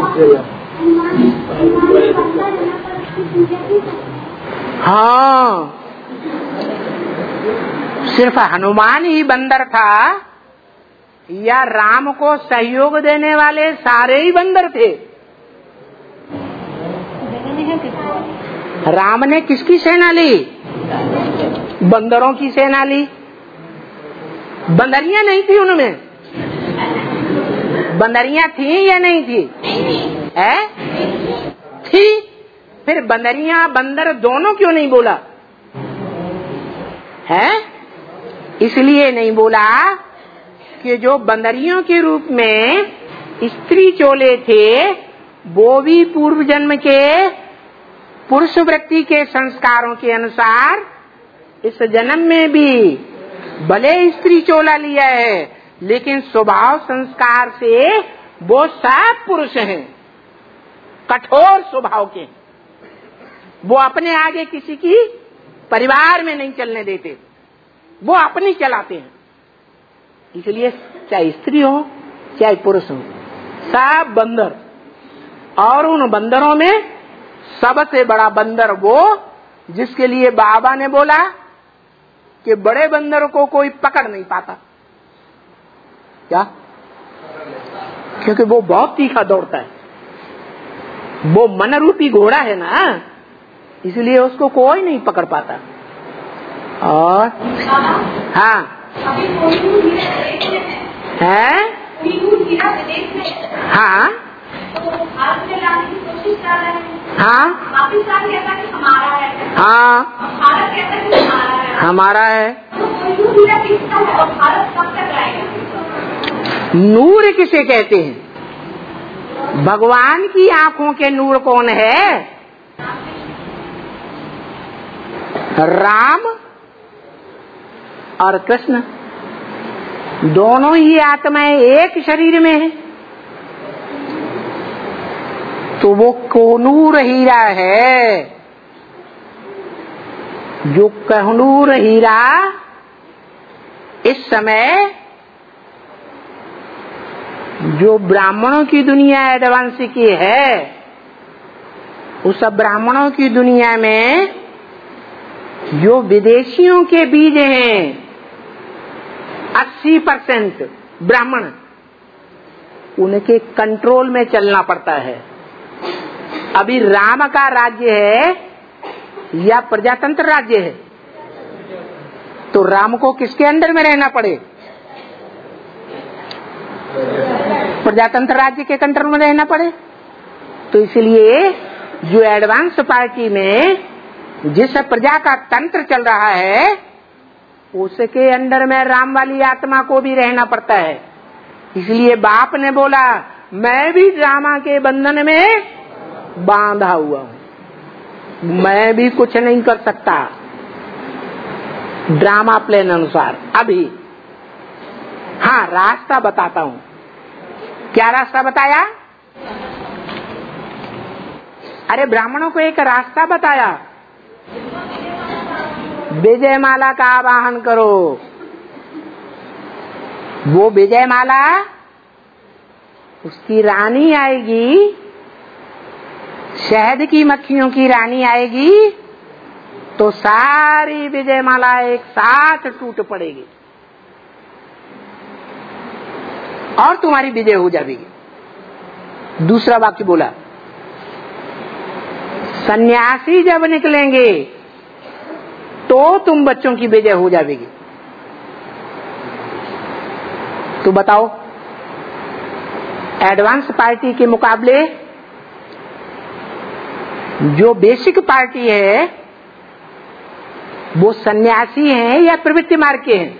हाँ, सिर्फ हनुमान ही बंदर था या राम को सहयोग देने वाले सारे ही बंदर थे? राम ने किसकी सेना ली? बंदरों की सेना ली। बंदरियां नहीं थी उनमें? बंदरियां थी या नहीं थी? है? थी। फिर बंदरियां बंदर दोनों क्यों नहीं बोला है? इसलिए नहीं बोला कि जो बंदरियों के रूप में स्त्री चोले थे वो भी पूर्व जन्म के पुरुष वृत्ति के संस्कारों के अनुसार इस जन्म में भी भले स्त्री चोला लिया है लेकिन स्वभाव संस्कार से वो सब पुरुष हैं, कठोर स्वभाव के। वो अपने आगे किसी की परिवार में नहीं चलने देते, वो अपनी चलाते हैं। इसलिए चाहे स्त्री हो चाहे पुरुष हो, सब बंदर। और उन बंदरों में सबसे बड़ा बंदर वो जिसके लिए बाबा ने बोला कि बड़े बंदर को कोई पकड़ नहीं पाता। क्या? क्योंकि वो बहुत तीखा दौड़ता है, वो मन रूपी घोड़ा है ना, इसलिए उसको कोई नहीं पकड़ पाता। और हाँ, अभी कोई दूर हीरा विदेश में है, है कोई दूर हीरा विदेश में है, हाँ तो भारत में लाने की कोशिश कर रहे हैं। हाँ पाकिस्तान कहता है कि हमारा है, हाँ भारत कहता है कि हमारा है। हमारा है। तो कोई दूर हीरा किसका है और भारत कब तक लाएगा? नूर किसे कहते हैं? भगवान की आंखों के नूर कौन है? राम और कृष्ण, दोनों ही आत्माएं एक शरीर में है। तो वो कोहनूर हीरा है, जो कोहनूर हीरा इस समय जो ब्राह्मणों की दुनिया एडवांस की है, उस ब्राह्मणों की दुनिया में जो विदेशियों के बीज हैं अस्सी परसेंट ब्राह्मण, उनके कंट्रोल में चलना पड़ता है। अभी राम का राज्य है या प्रजातंत्र राज्य है? तो राम को किसके अंदर में रहना पड़े? प्रजातंत्र राज्य के कंट्रोल में रहना पड़े। तो इसलिए जो एडवांस पार्टी में जिस प्रजा का तंत्र चल रहा है, उसके अंदर में राम वाली आत्मा को भी रहना पड़ता है। इसलिए बाप ने बोला, मैं भी ड्रामा के बंधन में बांधा हुआ हूं, मैं भी कुछ नहीं कर सकता ड्रामा प्लान अनुसार। अभी हाँ रास्ता बताता हूं। क्या रास्ता बताया? अरे ब्राह्मणों को एक रास्ता बताया, विजय माला का आवाहन करो। वो विजय माला, उसकी रानी आएगी, शहद की मक्खियों की रानी आएगी, तो सारी विजय माला एक साथ टूट पड़ेगी और तुम्हारी विजय हो जाएगी। दूसरा वाक्य बोला, सन्यासी जब निकलेंगे तो तुम बच्चों की विजय हो जाएगी। तो बताओ, एडवांस पार्टी के मुकाबले जो बेसिक पार्टी है वो सन्यासी हैं या प्रवृत्ति मार्ग के हैं?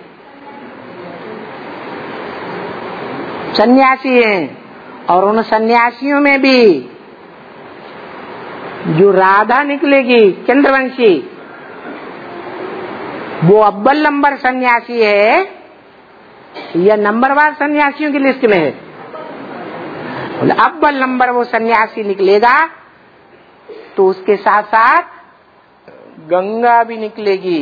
सन्यासी हैं। और उन सन्यासियों में भी जो राधा निकलेगी चंद्रवंशी, वो अव्वल नंबर सन्यासी है या नंबरवार सन्यासियों की लिस्ट में है? अव्वल नंबर वो सन्यासी निकलेगा तो उसके साथ साथ गंगा भी निकलेगी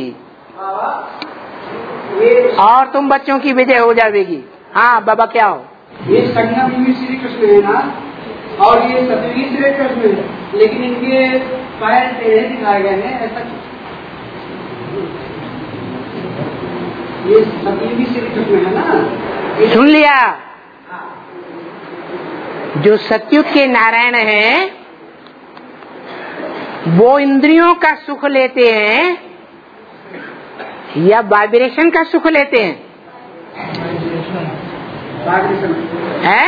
और तुम बच्चों की विजय हो जाएगी। हाँ बाबा क्या हो? ये संगम भी श्री कृष्ण है ना, और ये सतयुगी श्री कृष्ण है, लेकिन इनके पैर टेढ़े दिखाए गए हैं, ऐसा ये सतयुगी श्री कृष्ण है ना। सुन लिया? जो सतयुग के नारायण हैं वो इंद्रियों का सुख लेते हैं या वाइब्रेशन का सुख लेते हैं? है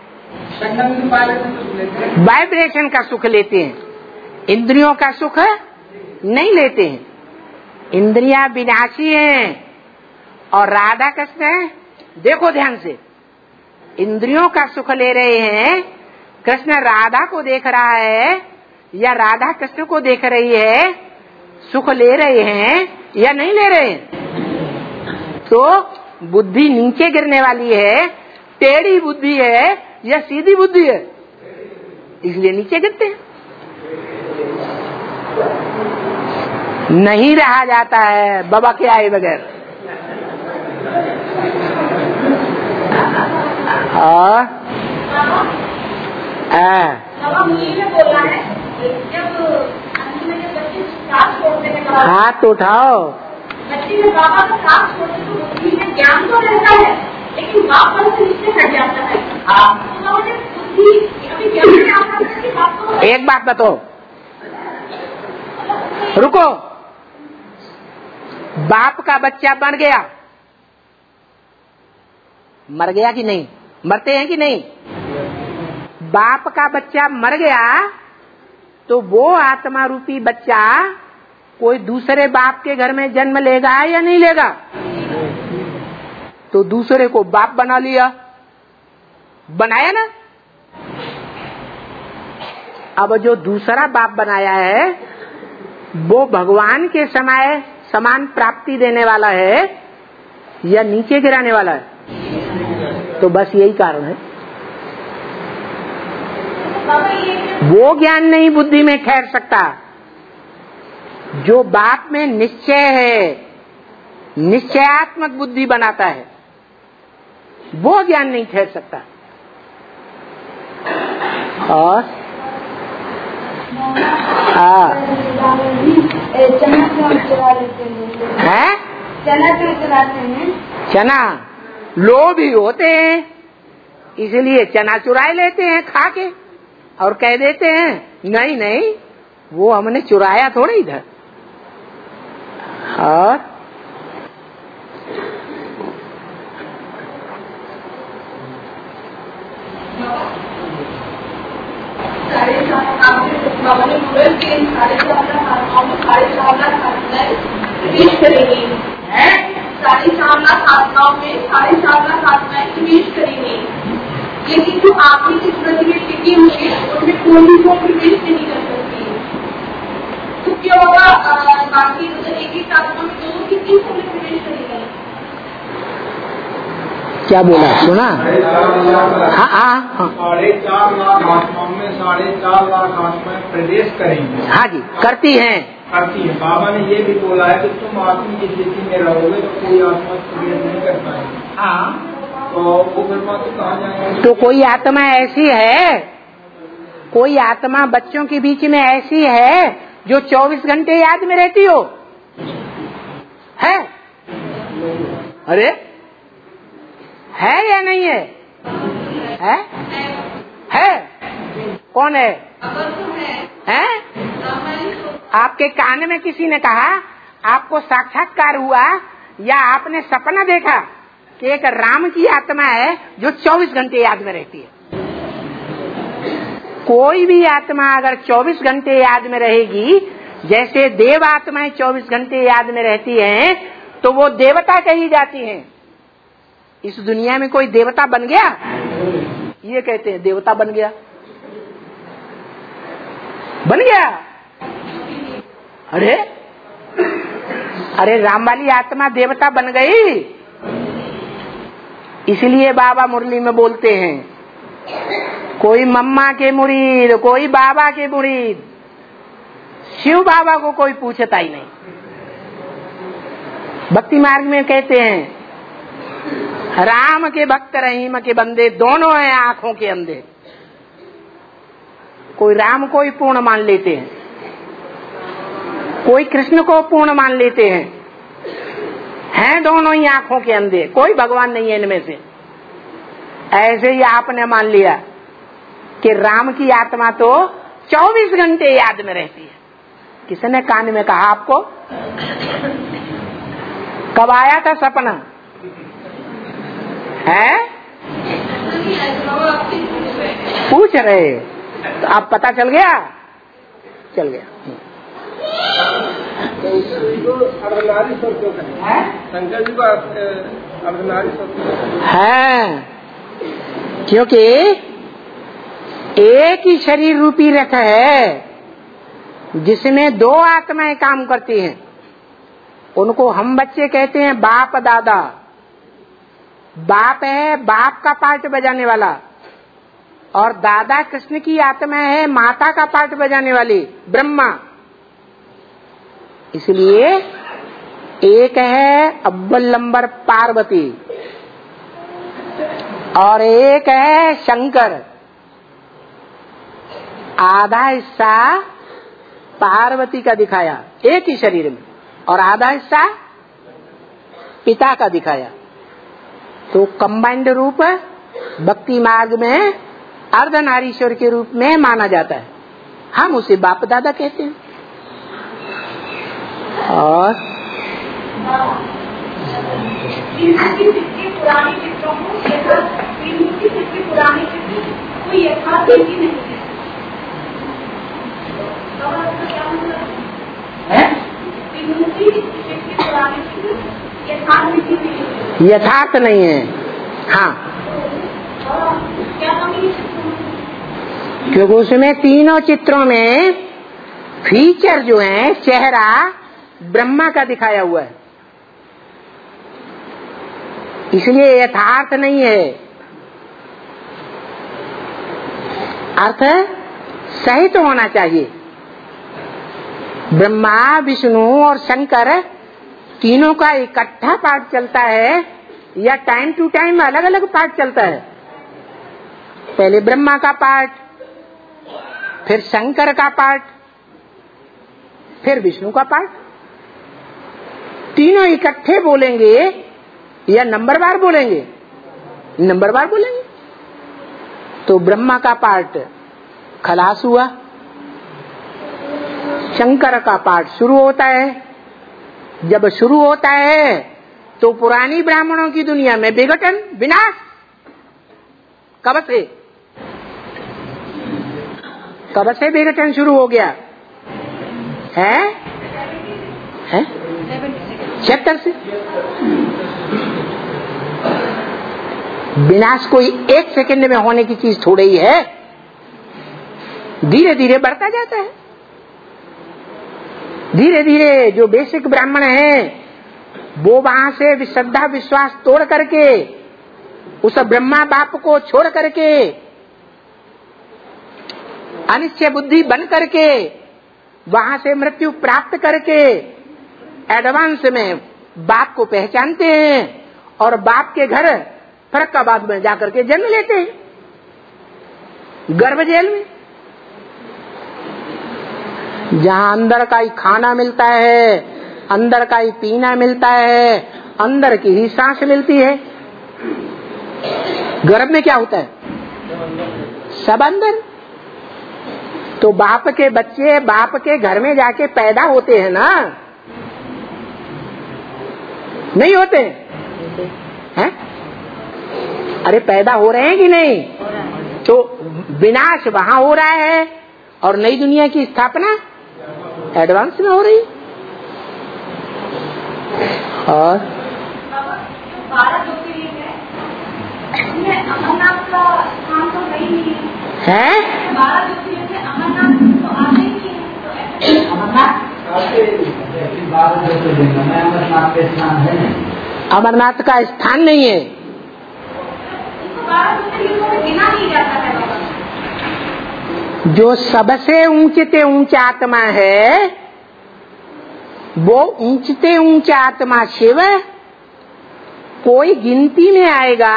वाइब्रेशन का सुख लेते हैं, इंद्रियों का सुख नहीं लेते हैं। इंद्रियां विनाशी हैं और राधा कृष्ण है। देखो ध्यान से, इंद्रियों का सुख ले रहे हैं, कृष्ण राधा को देख रहा है या राधा कृष्ण को देख रही है, सुख ले रहे हैं या नहीं ले रहे हैं? तो बुद्धि नीचे गिरने वाली है, टेढ़ी बुद्धि है या सीधी बुद्धि है, इसलिए नीचे गिरते हैं। नहीं रहा जाता है बाबा के आए बगैर। और हाथ उठाओ। बच्चे में बाबा का साथ छोड़ने को बुद्धि में ज्ञान तो रहता है, लेकिन बाप पर से नीचे हट जाता है। तो बुद्धि अभी ज्ञान में आता है कि बाप को। एक बात बताओ, रुको, बाप का बच्चा बन गया, मर गया कि नहीं? मरते हैं कि नहीं? बाप का बच्चा मर गया तो वो आत्मा रूपी बच्चा कोई दूसरे बाप के घर में जन्म लेगा या नहीं लेगा? तो दूसरे को बाप बना लिया, बनाया ना। अब जो दूसरा बाप बनाया है वो भगवान के समय समान प्राप्ति देने वाला है या नीचे गिराने वाला है? तो बस यही कारण है। वो ज्ञान नहीं बुद्धि में ठहर सकता जो बाप में निश्चय है, निश्चयात्मक बुद्धि बनाता है, वो ज्ञान नहीं ठहर सकता। और हाँ चना क्यों चुरा लेते हैं? चना क्यों चुराते हैं? चना लोभी होते हैं इसलिए चना चुरा लेते हैं खा के, और कह देते हैं नहीं नहीं वो हमने चुराया थोड़ा इधर। और प्रवेश करेंगे, साढ़े चार लाख आत्माओं में साढ़े चार लाख आत्माएं प्रवेश करेंगे, लेकिन जो आखिरी की स्मृति में टिके होंगे उनमें कोई को प्रवेश नहीं कर सकती। तो क्या होगा? बाकी एक एक आत्मा में दो कितनी समय प्रवेश करेंगे? क्या बोला सुना? हाँ हाँ हाँ साढ़े चार लाख आत्माओं में साढ़े चार लाख आत्माएं प्रवेश करेंगी। हाँ जी करती हैं करती है। बाबा ने ये भी बोला है कि तुम आत्मा की स्थिति में रहोगे तो कोई आत्मा प्रवेश नहीं कर पाएगी। हाँ तो वो ब्रह्मा तो कहाँ जाएंगे? तो कोई आत्मा ऐसी है, कोई आत्मा बच्चों के बीच में ऐसी है जो चौबीस घंटे याद में रहती हो? है? अरे है या नहीं है? है? है? कौन है? है? आपके कान में किसी ने कहा, आपको साक्षात्कार हुआ या आपने सपना देखा कि एक राम की आत्मा है जो चौबीस घंटे याद में रहती है? कोई भी आत्मा अगर चौबीस घंटे याद में रहेगी, जैसे देव आत्माएं चौबीस घंटे याद में रहती हैं, तो वो देवता कही जाती हैं। इस दुनिया में कोई देवता बन गया? ये कहते हैं देवता बन गया, बन गया। अरे अरे राम वाली आत्मा देवता बन गई। इसलिए बाबा मुरली में बोलते हैं, कोई मम्मा के मुरीद, कोई बाबा के मुरीद, शिव बाबा को कोई पूछता ही नहीं। भक्ति मार्ग में कहते हैं, राम के भक्त रहीम के बंदे दोनों हैं आंखों के अंधे। कोई राम को ही पूर्ण मान लेते हैं, कोई कृष्ण को पूर्ण मान लेते हैं, हैं दोनों ही आंखों के अंधे, कोई भगवान नहीं है इनमें से। ऐसे ही आपने मान लिया कि राम की आत्मा तो चौबीस घंटे याद में रहती है। किसने कान में कहा आपको? कब आया था सपना? है? पूछ रहे तो आप पता चल गया? चल गया। शंकर जी का अर्धनारी है, क्योंकि एक ही शरीर रूपी रथ है जिसमें दो आत्माएं काम करती हैं। उनको हम बच्चे कहते हैं बाप दादा। बाप है बाप का पार्ट बजाने वाला, और दादा कृष्ण की आत्मा है माता का पार्ट बजाने वाली ब्रह्मा। इसलिए एक है अव्वल नंबर पार्वती और एक है शंकर। आधा हिस्सा पार्वती का दिखाया एक ही शरीर में, और आधा हिस्सा पिता का दिखाया। तो कंबाइंड रूप भक्ति मार्ग में अर्धनारीश्वर के रूप में माना जाता है। हम उसे बाप दादा कहते हैं। और विमुक्ति सिद्धि पुरानी चित्रों को यथार्थ विमुक्ति सिद्धि पुरानी चित्र कोई यथार्थ ही नहीं है। तो आपका क्या मतलब है? विमुक्ति सिद्धि पुरानी चित्र यथार्थ ही नहीं है। यथार्थ नहीं है। हाँ, क्या कमी? क्योंकि उसमें तीनों चित्रों में फीचर जो है चेहरा ब्रह्मा का दिखाया हुआ है, इसलिए यथार्थ नहीं है। अर्थ सही तो होना चाहिए। ब्रह्मा, विष्णु और शंकर तीनों का इकट्ठा पाठ चलता है या टाइम टू टाइम अलग अलग पाठ चलता है? पहले ब्रह्मा का पाठ, फिर शंकर का पाठ, फिर विष्णु का पाठ। तीनों इकट्ठे बोलेंगे या नंबरवार बोलेंगे? नंबरवार बोलेंगे। तो ब्रह्मा का पाठ खलास हुआ, शंकर का पाठ शुरू होता है। जब शुरू होता है तो पुरानी ब्राह्मणों की दुनिया में विघटन, विनाश कब से कब से विघटन शुरू हो गया है? है? छिहत्तर से। विनाश कोई एक सेकंड में होने की चीज थोड़ी ही है, धीरे धीरे बढ़ता जाता है। धीरे धीरे जो बेसिक ब्राह्मण है वो वहां से श्रद्धा विश्वास तोड़ करके उस ब्रह्मा बाप को छोड़ करके अनिश्चय बुद्धि बन करके वहां से मृत्यु प्राप्त करके एडवांस में बाप को पहचानते हैं और बाप के घर फरक्काबाद में जाकर के जन्म लेते हैं, गर्भ जेल में, जहां अंदर का ही खाना मिलता है, अंदर का ही पीना मिलता है, अंदर की ही सांस मिलती है। गर्भ में क्या होता है? सब अंदर। तो बाप के बच्चे बाप के घर में जाके पैदा होते हैं ना, नहीं होते हैं? अरे पैदा हो रहे हैं कि नहीं? तो विनाश वहां हो रहा है और नई दुनिया की स्थापना एडवांस में हो रही। और बारह ज्योतिर्लिंग है, इसमें अमरनाथ का स्थान तो नहीं है। बारह ज्योतिर्लिंग में अमरनाथ तो आते ही नहीं है। तो अमरनाथ बारह ज्योतिर्लिंग में अमरनाथ का स्थान है? अमरनाथ का स्थान नहीं है। बारह ज्योतिर्लिंगों में गिना नहीं जाता है बाबा। जो सबसे ऊंचते ऊंचा आत्मा है वो ऊंचते ऊंचा आत्मा शिव कोई गिनती में आएगा,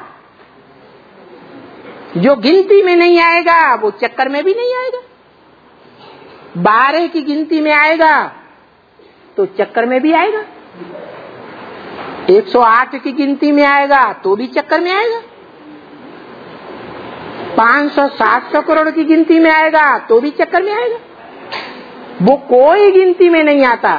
जो गिनती में नहीं आएगा वो चक्कर में भी नहीं आएगा। बारह की गिनती में आएगा तो चक्कर में भी आएगा, एक सौ आठ की गिनती में आएगा तो भी चक्कर में आएगा, पांच सौ सात सौ करोड़ की गिनती में आएगा तो भी चक्कर में आएगा। वो कोई गिनती में नहीं आता।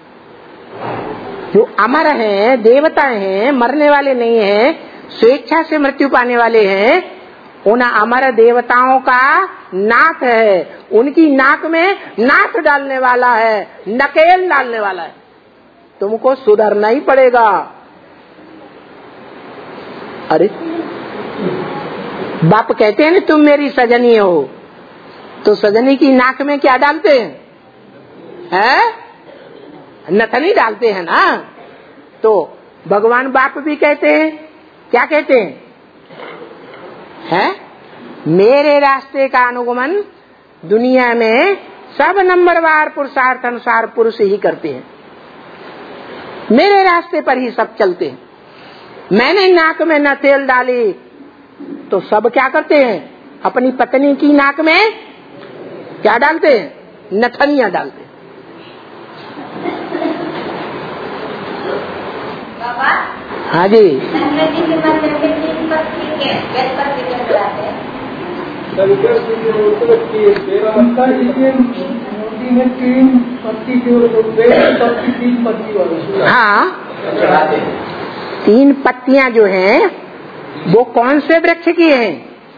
जो अमर हैं, देवता हैं, मरने वाले नहीं हैं, स्वेच्छा से मृत्यु पाने वाले हैं, उन अमर देवताओं का नाक है, उनकी नाक में नाक डालने वाला है, नकेल डालने वाला है। तुमको सुधरना ही पड़ेगा। अरे बाप कहते हैं ना तुम मेरी सजनी हो, तो सजनी की नाक में क्या डालते हैं? है? नथनी डालते हैं ना। तो भगवान बाप भी कहते हैं, क्या कहते हैं? है? मेरे रास्ते का अनुगमन दुनिया में सब नंबरवार पुरुषार्थ अनुसार पुरुष ही करते हैं। मेरे रास्ते पर ही सब चलते हैं। मैंने नाक में न तेल डाली तो सब क्या करते हैं? अपनी पत्नी की नाक में क्या डालते हैं? नथनियां डालते हैं। बाबा हाँ जी। हाँ तीन पत्तियां जो हैं वो कौन से वृक्ष की हैं?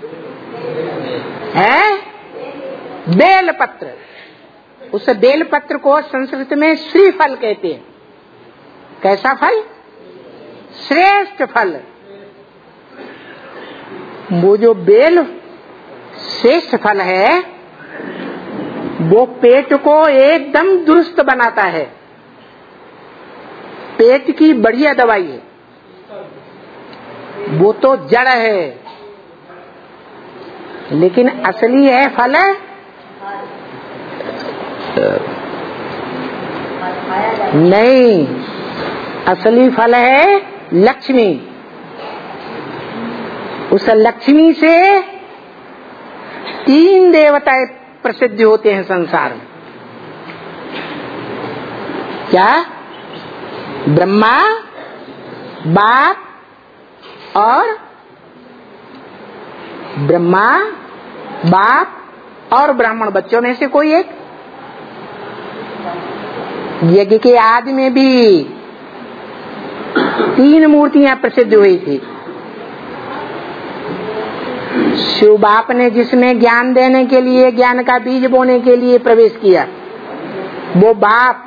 है बेल पत्र। उस बेल पत्र को संस्कृत में श्रीफल कहते हैं। कैसा फल? श्रेष्ठ फल। वो जो बेल श्रेष्ठ फल है वो पेट को एकदम दुरुस्त बनाता है, पेट की बढ़िया दवाई है। वो तो जड़ है, लेकिन असली है फल है नहीं, असली फल है लक्ष्मी। उस लक्ष्मी से तीन देवताएं प्रसिद्ध होते हैं संसार में। क्या? ब्रह्मा, बाप और ब्रह्मा, बाप और ब्राह्मण बच्चों में से कोई एक। यज्ञ के आदि में भी तीन मूर्तियां प्रसिद्ध हुई थी। शिव बाप ने जिसमें ज्ञान देने के लिए, ज्ञान का बीज बोने के लिए प्रवेश किया, वो बाप,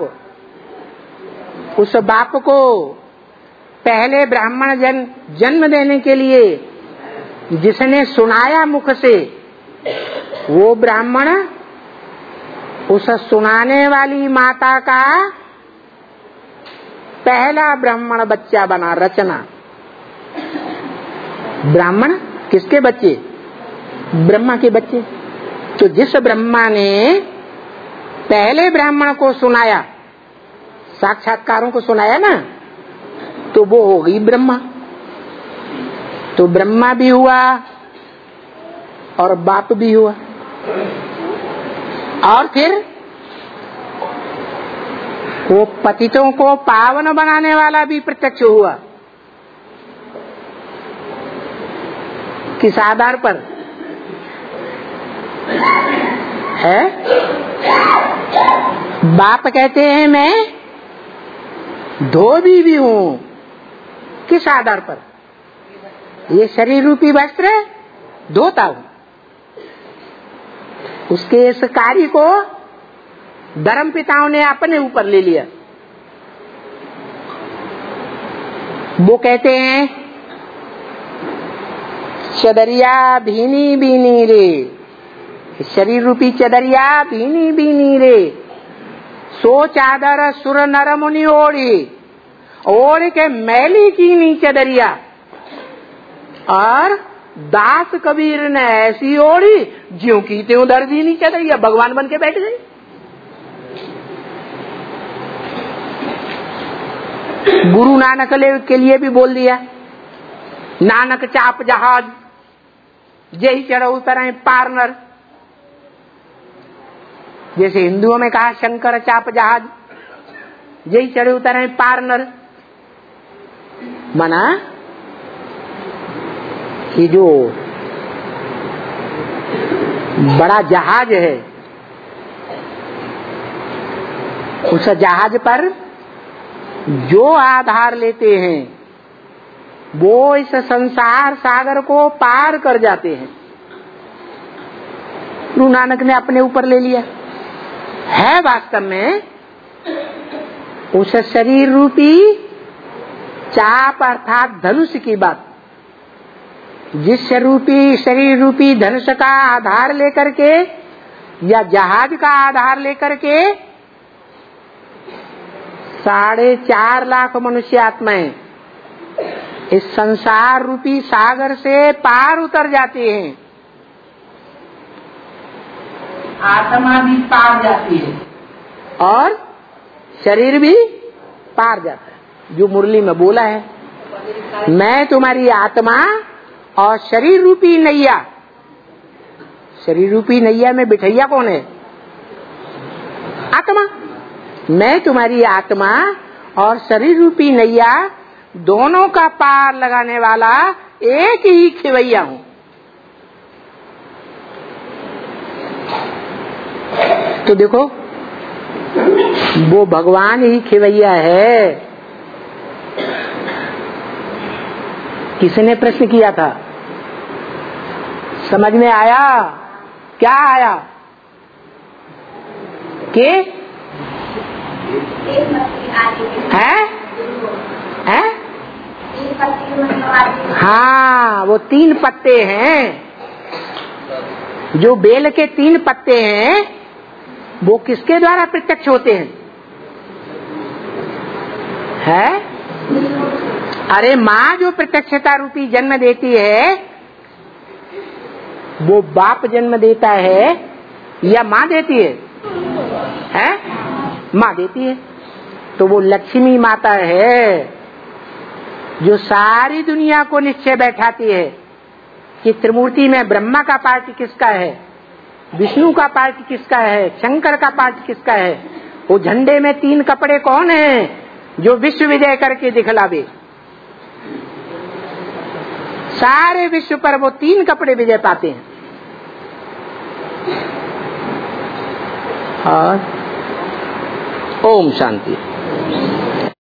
उस बाप को पहले ब्राह्मण जन जन्म देने के लिए जिसने सुनाया मुख से, वो ब्राह्मण उस सुनाने वाली माता का पहला ब्राह्मण बच्चा बना। रचना। ब्राह्मण किसके बच्चे? ब्रह्मा के बच्चे। तो जिस ब्रह्मा ने पहले ब्राह्मण को सुनाया, साक्षात्कारों को सुनाया ना, तो वो हो गई ब्रह्मा। तो ब्रह्मा भी हुआ और बाप भी हुआ। और फिर वो पतितों को पावन बनाने वाला भी प्रत्यक्ष हुआ। किस आधार पर है? बाप कहते हैं मैं धोबी भी हूं। किस आधार पर? ये शरीर रूपी वस्त्र धोता हूं। उसके इस कार्य को धर्म पिताओं ने अपने ऊपर ले लिया। वो कहते हैं चदरिया भीनी भीनी रे, शरीर रूपी चदरिया भीनी भीनी रे, सो चादर सुर नर मुनि ओढ़ी, ओढ़ के मैली कीनी चदरिया, और दास कबीर ने ऐसी ओढ़ी ज्यों की त्यों दर्दीनी चदरिया। भगवान बन के बैठ गई। गुरु नानक के लिए भी बोल दिया, नानक चाप जहाज जही चढ़ो उतरे पारनर। जैसे हिंदुओं में कहा शंकर चाप जहाज जही चढ़े उतरे पारनर। मना कि जो बड़ा जहाज है, उस जहाज पर जो आधार लेते हैं वो इस संसार सागर को पार कर जाते हैं। गुरु नानक ने अपने ऊपर ले लिया। है वास्तव में उस शरीर रूपी चाप अर्थात धनुष की बात। जिस रूपी शरीर रूपी धनुष का आधार लेकर के या जहाज का आधार लेकर के साढ़े चार लाख मनुष्य आत्माएं इस संसार रूपी सागर से पार उतर जाते हैं। आत्मा भी पार जाती है और शरीर भी पार जाता है। जो मुरली में बोला है, मैं तुम्हारी आत्मा और शरीर रूपी नैया। शरीर रूपी नैया में बिठैया कौन है? आत्मा। मैं तुम्हारी आत्मा और शरीर रूपी नैया दोनों का पार लगाने वाला एक ही खिवैया हूं। तो देखो, वो भगवान ही खिवैया है। किसने प्रश्न किया था? समझ में आया? क्या आया? के है? है? हाँ, वो तीन पत्ते हैं। जो बेल के तीन पत्ते हैं वो किसके द्वारा प्रत्यक्ष होते हैं? है? अरे माँ जो प्रत्यक्षता रूपी जन्म देती है वो बाप जन्म देता है या माँ देती है? है? माँ देती है। तो वो लक्ष्मी माता है जो सारी दुनिया को निश्चय बैठाती है कि त्रिमूर्ति में ब्रह्मा का पार्ट किसका है, विष्णु का पार्ट किसका है, शंकर का पार्ट किसका है। वो झंडे में तीन कपड़े कौन है जो विश्व विजय करके दिखलावे? सारे विश्व पर वो तीन कपड़े विजय पाते हैं। और ओम शांति।